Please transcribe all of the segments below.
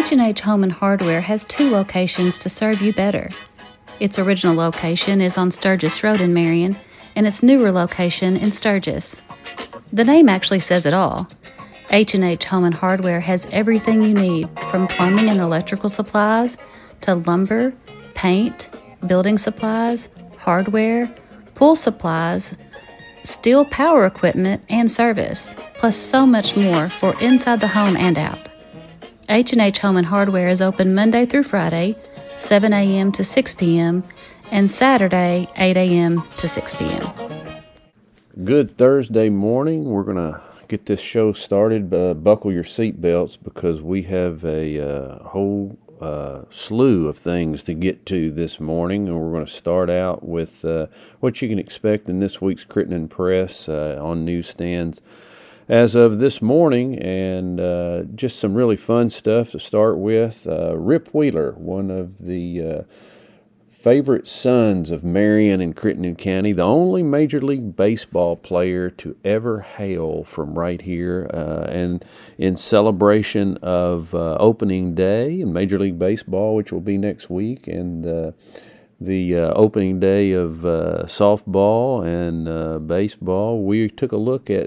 H&H Home and Hardware has 2 locations to serve you better. Its original location is on Sturgis Road in Marion, and its newer location in Sturgis. The name actually says it all. H&H Home and Hardware has everything you need, from plumbing and electrical supplies to lumber, paint, building supplies, hardware, pool supplies, steel power equipment, and service, plus so much more for inside the home and out. H&H Home and Hardware is open Monday through Friday, 7 a.m. to 6 p.m., and Saturday, 8 a.m. to 6 p.m. Good Thursday morning. We're going to get this show started. Buckle your seatbelts because we have a whole slew of things to get to this morning, and we're going to start out with what you can expect in this week's Crittenden Press on newsstands as of this morning, and just some really fun stuff to start with. Rip Wheeler, one of the favorite sons of Marion and Crittenden County, the only Major League Baseball player to ever hail from right here, and in celebration of opening day in Major League Baseball, which will be next week, and the opening day of softball and baseball, we took a look at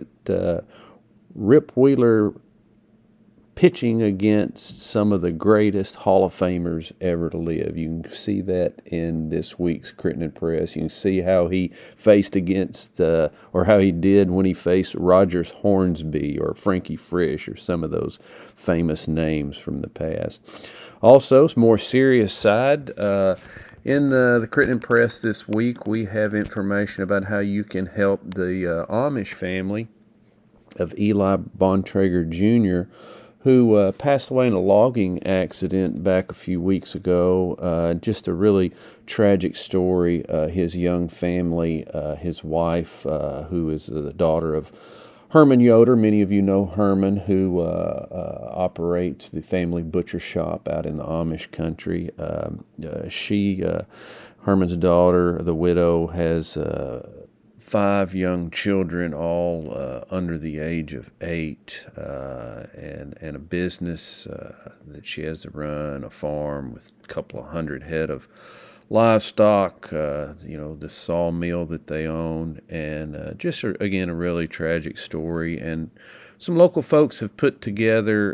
Rip Wheeler pitching against some of the greatest Hall of Famers ever to live. You can see that in this week's Crittenden Press. You can see how he faced against, or how he did when he faced Rogers Hornsby or Frankie Frisch or some of those famous names from the past. Also, some more serious side. In the Crittenden Press this week, we have information about how you can help the Amish family of Eli Bontrager Jr., who passed away in a logging accident back a few weeks ago. Just a really tragic story. His young family, his wife, who is the daughter of Herman Yoder. Many of you know Herman, who operates the family butcher shop out in the Amish country. Herman's daughter, the widow, has 5 young children, all under the age of 8, and a business that she has to run, a farm with a couple of hundred head of livestock, the sawmill that they own, and just, again, a really tragic story. And some local folks have put together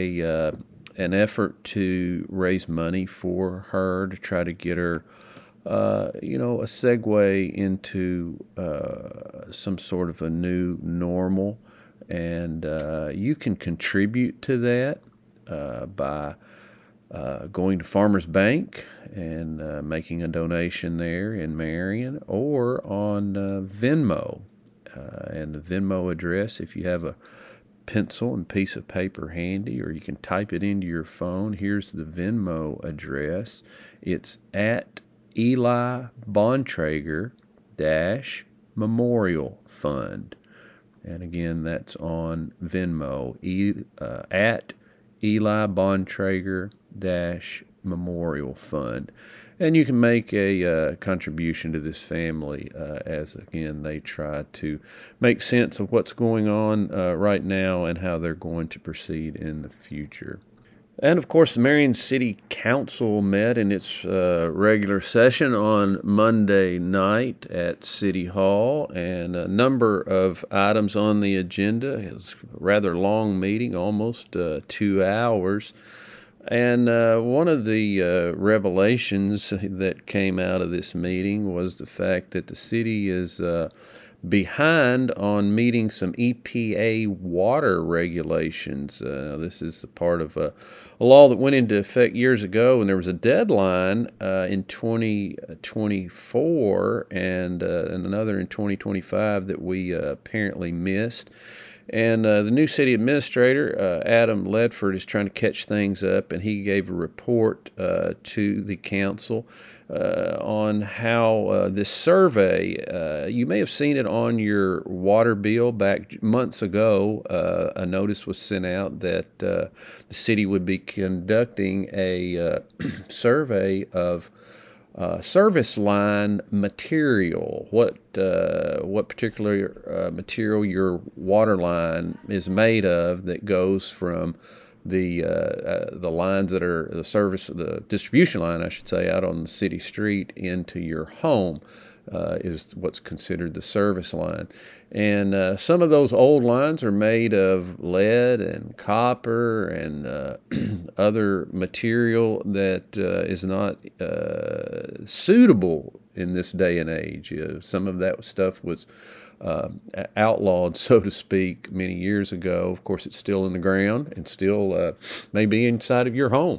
an effort to raise money for her to try to get her a segue into some sort of a new normal. And you can contribute to that by going to Farmers Bank and making a donation there in Marion, or on Venmo. And the Venmo address, if you have a pencil and piece of paper handy, or you can type it into your phone, here's the Venmo address. It's at Eli Bontrager Memorial Fund. And again, that's on Venmo, at Eli Bontrager Memorial Fund. And you can make a contribution to this family as, again, they try to make sense of what's going on right now and how they're going to proceed in the future. And, of course, the Marion City Council met in its regular session on Monday night at City Hall, and a number of items on the agenda. It was a rather long meeting, almost 2 hours. And one of the revelations that came out of this meeting was the fact that the city is behind on meeting some EPA water regulations. This is a part of a law that went into effect years ago, and there was a deadline in 2024 and another in 2025 that we apparently missed. And the new city administrator, Adam Ledford, is trying to catch things up, and he gave a report to the council on how this survey, you may have seen it on your water bill back months ago. A notice was sent out that the city would be conducting a survey of service line material, what particular material your water line is made of that goes from the lines that are the distribution line, I should say, out on the city street into your home is what's considered the service line. And some of those old lines are made of lead and copper and other material that is not suitable in this day and age. Some of that stuff was outlawed, so to speak, many years ago. Of course, it's still in the ground and still may be inside of your home.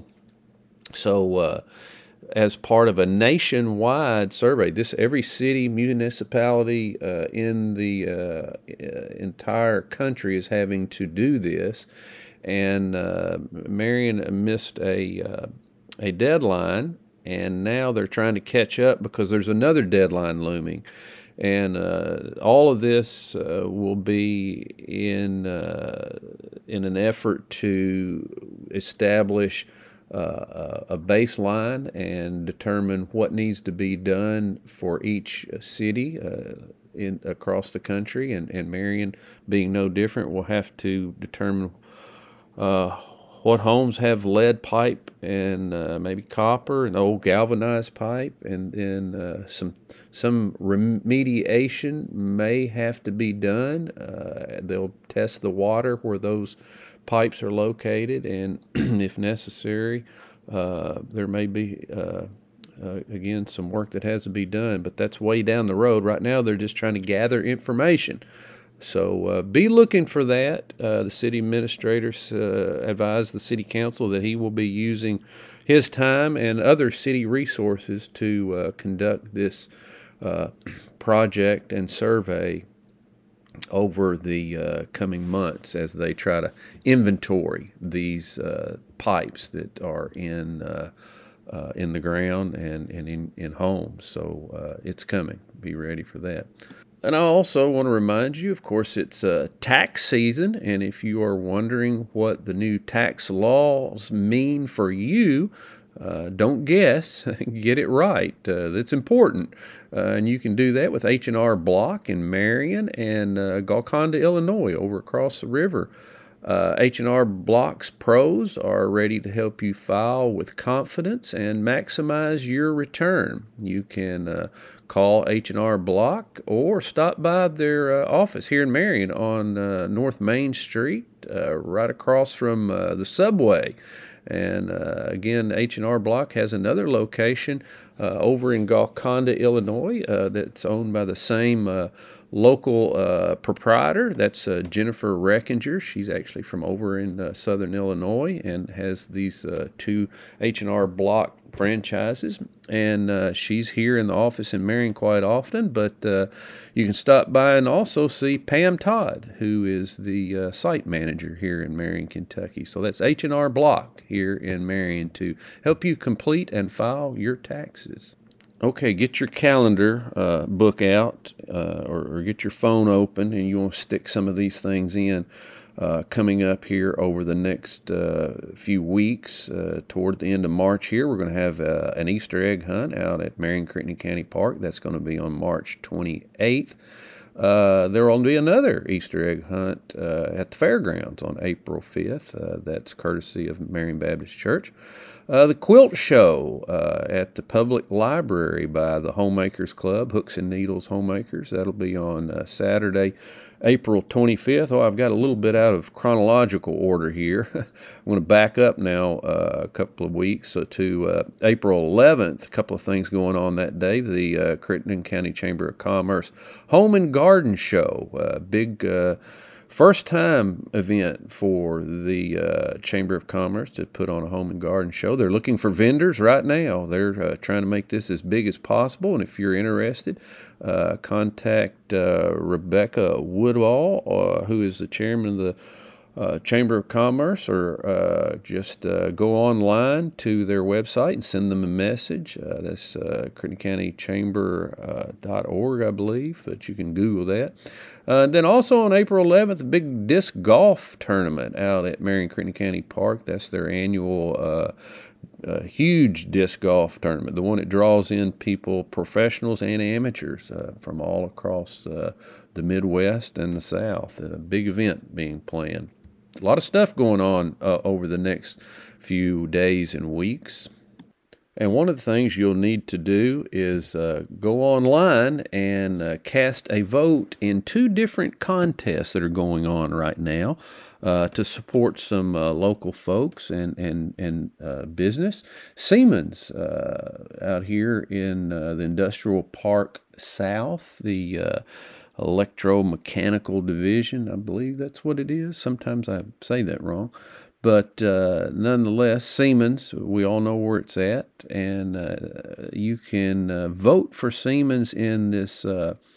So as part of a nationwide survey, every city, municipality in the entire country is having to do this. And Marion missed a deadline, and now they're trying to catch up because there's another deadline looming. And all of this will be in an effort to establish a baseline and determine what needs to be done for each city across the country. And Marion, being no different, will have to determine what homes have lead pipe and maybe copper and old galvanized pipe, and then some remediation may have to be done. They'll test the water where those pipes are located, and if necessary, there may be again some work that has to be done, but that's way down the road. Right now, they're just trying to gather information. So be looking for that. The city administrator advised the city council that he will be using his time and other city resources to conduct this project and survey over the coming months as they try to inventory these pipes that are in the ground and in homes. So it's coming. Be ready for that. And I also want to remind you, of course, it's tax season, and if you are wondering what the new tax laws mean for you, don't guess, get it right. That's important, and you can do that with H&R Block in Marion and Golconda, Illinois, over across the river. H&R Block's pros are ready to help you file with confidence and maximize your return. You can call H&R Block or stop by their office here in Marion on North Main Street, right across from the subway. And again, H&R Block has another location over in Golconda, Illinois, that's owned by the same local proprietor. That's Jennifer Reckinger. She's actually from over in southern Illinois and has these two H&R Block franchises. And she's here in the office in Marion quite often, but you can stop by and also see Pam Todd, who is the site manager here in Marion, Kentucky. So that's H&R Block here in Marion to help you complete and file your taxes. Okay, get your calendar book out or get your phone open, and you want to stick some of these things in coming up here over the next few weeks. Toward the end of March here, we're going to have an Easter egg hunt out at Marion-Crittenden County Park. That's going to be on March 28th. There will be another Easter egg hunt at the fairgrounds on April 5th. That's courtesy of Marion Baptist Church. The quilt show at the public library by the Homemakers Club, Hooks and Needles Homemakers. That'll be on Saturday, April 25th. Oh, I've got a little bit out of chronological order here. I'm going to back up now a couple of weeks to April 11th. A couple of things going on that day. The Crittenden County Chamber of Commerce Home and Garden Show. Big first-time event for the Chamber of Commerce to put on a home and garden show. They're looking for vendors right now. They're trying to make this as big as possible, and if you're interested, contact Rebecca Woodall, who is the chairman of the Chamber of Commerce, or just go online to their website and send them a message. That's CrittendenCountyChamber.org, I believe, but you can Google that. Then also on April 11th, a big disc golf tournament out at Marion-Crittenden County Park. That's their annual huge disc golf tournament, the one that draws in people, professionals and amateurs from all across the Midwest and the South. A big event being planned. a lot of stuff going on over the next few days and weeks. And one of the things you'll need to do is go online and cast a vote in 2 different contests that are going on right now to support some local folks and business. Siemens out here in the Industrial Park South, the electromechanical division, I believe that's what it is. Sometimes I say that wrong. But nonetheless, Siemens, we all know where it's at, and you can vote for Siemens in this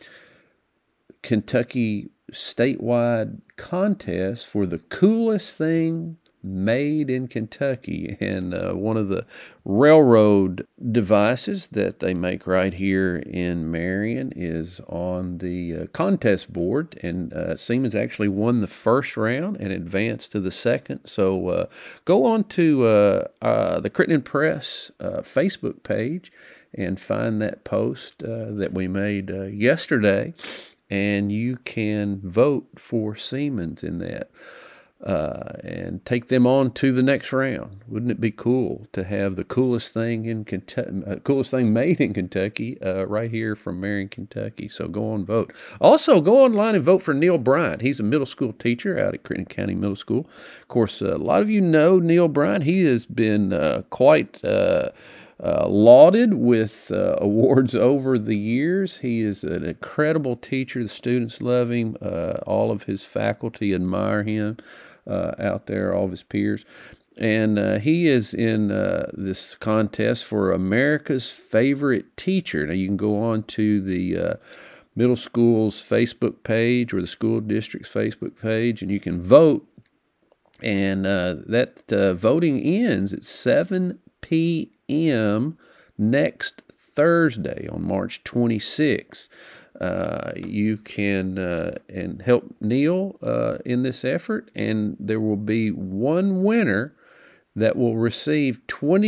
Kentucky statewide contest for the coolest thing made in Kentucky. And one of the railroad devices that they make right here in Marion is on the contest board, and Siemens actually won the first round and advanced to the second. So go on to the Crittenden Press Facebook page and find that post that we made yesterday, and you can vote for Siemens in that. And take them on to the next round. Wouldn't it be cool to have the coolest thing in Kentucky, coolest thing made in Kentucky, right here from Marion, Kentucky? So go on, vote. Also, go online and vote for Neil Bryant. He's a middle school teacher out at Crittenden County Middle School. Of course, a lot of you know Neil Bryant. He has been quite lauded with awards over the years. He is an incredible teacher. The students love him. All of his faculty admire him out there, all of his peers. And he is in this contest for America's Favorite Teacher. Now, you can go on to the middle school's Facebook page or the school district's Facebook page, and you can vote. And that voting ends at 7 p.m. next Thursday on March 26th. You can and help Neil in this effort, and there will be one winner that will receive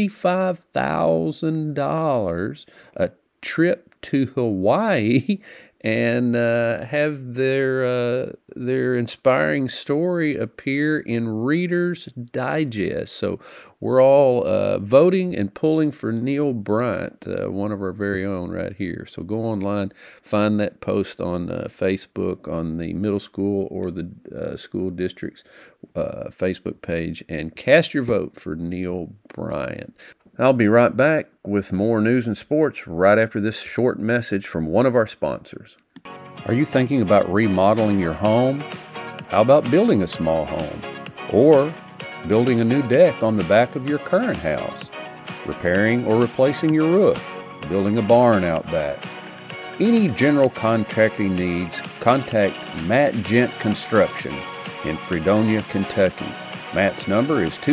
$25,000, a trip to Hawaii, and have their inspiring story appear in Reader's Digest. So we're all voting and pulling for Neil Bryant, one of our very own right here. So go online, find that post on Facebook on the middle school or the school district's Facebook page, and cast your vote for Neil Bryant. I'll be right back with more news and sports right after this short message from one of our sponsors. Are you thinking about remodeling your home? How about building a small home? Or building a new deck on the back of your current house? Repairing or replacing your roof? Building a barn out back? Any general contracting needs, contact Matt Gent Construction in Fredonia, Kentucky. Matt's number is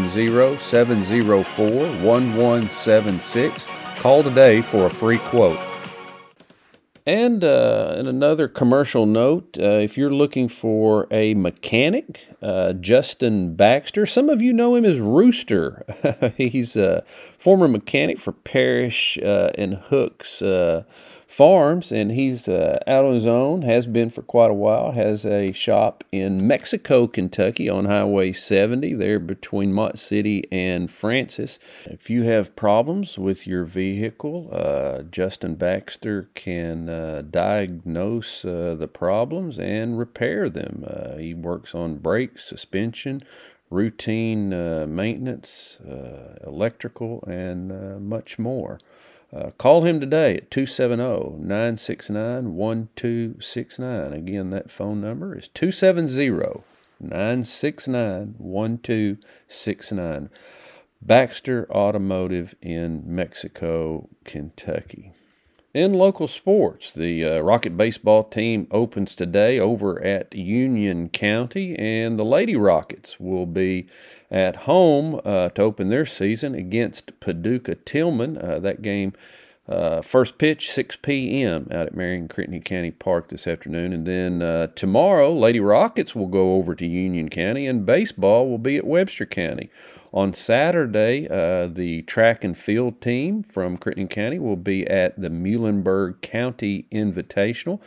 270-704-1176. Call today for a free quote. And in another commercial note, if you're looking for a mechanic, Justin Baxter, some of you know him as Rooster. He's a former mechanic for Parrish and Hooks Farms, and he's out on his own, has been for quite a while, has a shop in Mexico, Kentucky on Highway 70 there between Mott City and Francis. If you have problems with your vehicle, Justin Baxter can diagnose the problems and repair them. He works on brakes, suspension, routine maintenance, electrical, and much more. Call him today at 270-969-1269. Again, that phone number is 270-969-1269. Baxter Automotive in Mexico, Kentucky. In local sports, the Rocket baseball team opens today over at Union County, and the Lady Rockets will be at home to open their season against Paducah Tillman. That game, first pitch, 6 p.m. out at Marion Crittenden County Park this afternoon. And then tomorrow, Lady Rockets will go over to Union County, and baseball will be at Webster County. On Saturday, the track and field team from Crittenden County will be at the Muhlenberg County Invitational.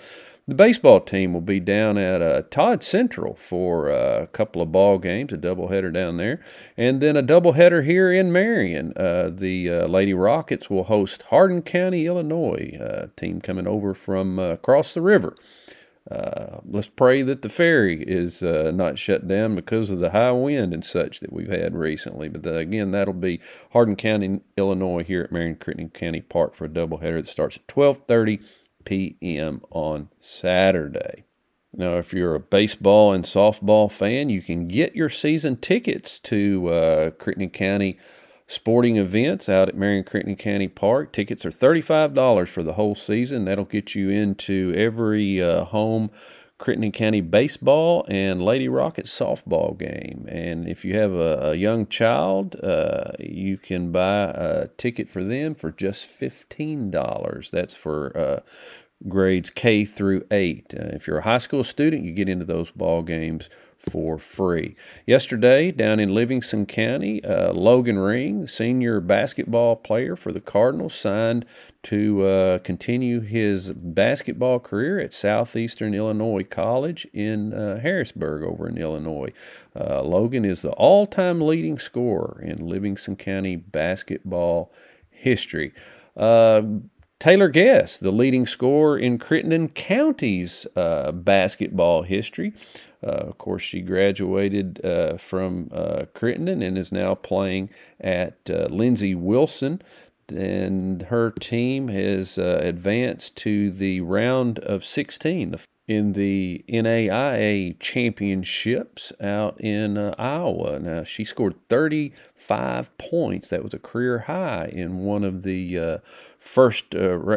The baseball team will be down at Todd Central for a couple of ball games, a doubleheader down there, and then a doubleheader here in Marion. The Lady Rockets will host Hardin County, Illinois, a team coming over from across the river. Let's pray that the ferry is not shut down because of the high wind and such that we've had recently. But again, that'll be Hardin County, Illinois, here at Marion-Crittenden County Park for a doubleheader that starts at 12:30 p.m. on Saturday. Now, if you're a baseball and softball fan, you can get your season tickets to Crittenden County sporting events out at Marion-Crittenden County Park. Tickets are $35 for the whole season. That'll get you into every home Crittenden County baseball and Lady Rockets softball game. And if you have a young child, you can buy a ticket for them for just $15. That's for grades K through 8. If you're a high school student, you get into those ball games for free. Yesterday, down in Livingston County, Logan Ring, senior basketball player for the Cardinals, signed to continue his basketball career at Southeastern Illinois College in Harrisburg over in Illinois. Logan is the all-time leading scorer in Livingston County basketball history. Taylor Guess, the leading scorer in Crittenden County's basketball history. Of course, she graduated from Crittenden and is now playing at Lindsey Wilson. And her team has advanced to the round of 16 in the NAIA championships out in Iowa. Now, she scored 35 points. That was a career high in one of the the first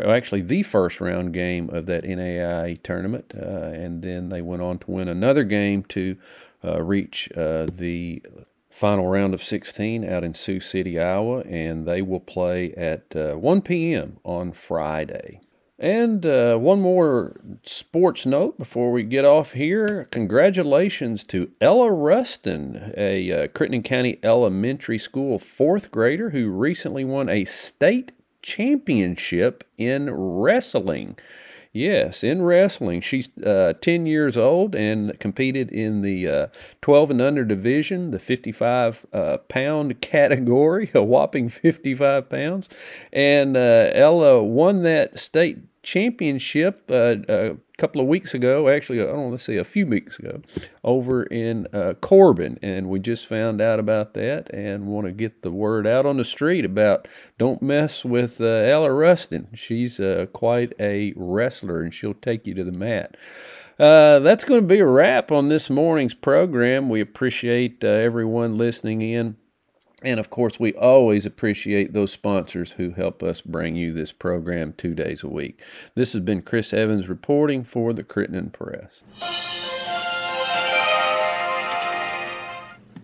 round game of that NAIA tournament. And then they went on to win another game to reach the final round of 16 out in Sioux City, Iowa, and they will play at 1 p.m. on Friday. And one more sports note before we get off here. Congratulations to Ella Rustin, a Crittenden County Elementary School fourth grader who recently won a state championship in wrestling. Yes, in wrestling. She's 10 years old and competed in the 12 and under division, the 55-pound category, a whopping 55 pounds. And Ella won that state championship a couple of weeks ago, actually, a few weeks ago, over in Corbin. And we just found out about that and want to get the word out on the street about don't mess with Ella Rustin. She's quite a wrestler, and she'll take you to the mat. That's going to be a wrap on this morning's program. We appreciate everyone listening in. And, of course, we always appreciate those sponsors who help us bring you this program 2 days a week. This has been Chris Evans reporting for the Crittenden Press.